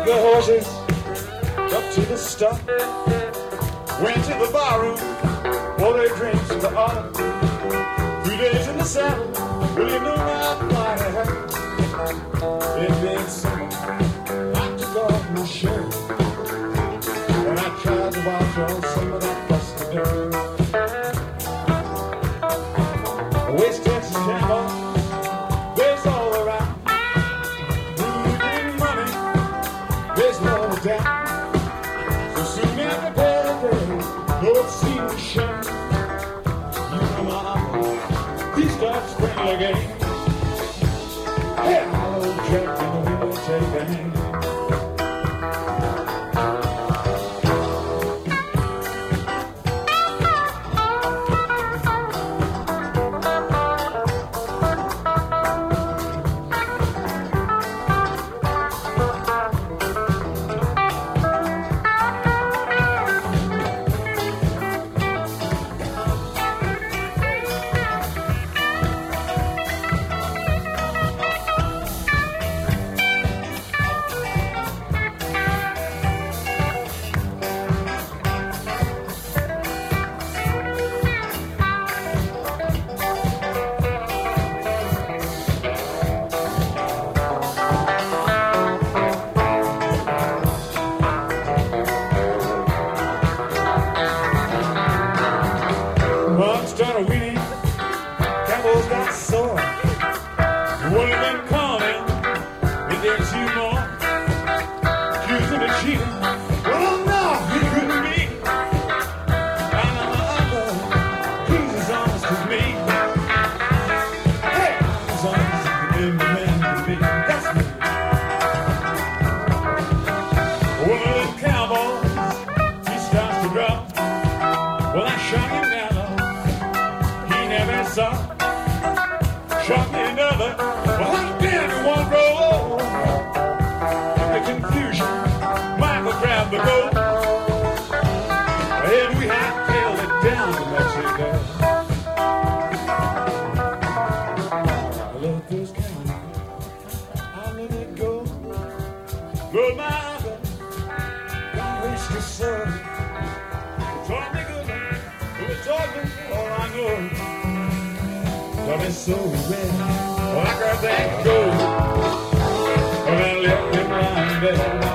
the horses up to the stop. Went to the barroom for their drinks in the autumn. 3 days in the saddle, well, you know my body hurt. It been summer, I took off my shirt, and I tried to wash off some of that busted dirt. West Texas cowboy, there's all around. Moving money, there's no doubt. So soon after payday, though it seemed to shine, you know my uncle, he starts playing again. Hey, I'll Jack, you know he'll take a hand. Started weeding, Campbell's got sore. One of them coming, and there's two more. Accusing of cheating. Well, no, he couldn't be. I know my uncle, he's as honest as me. Hey, as honest as the man can be. That's me. One of them cowboys, he starts to drop. Well, I shot him down. Shot me another, well, I did one roll. In the confusion, Michael grabbed the rope, and we hightailed it down to Mexico. I love those cows, I let it go. But my uncle, God rest his soul, he taught me good, he taught me all I know. Love is so red, well, I got that gold, and I left him lying there.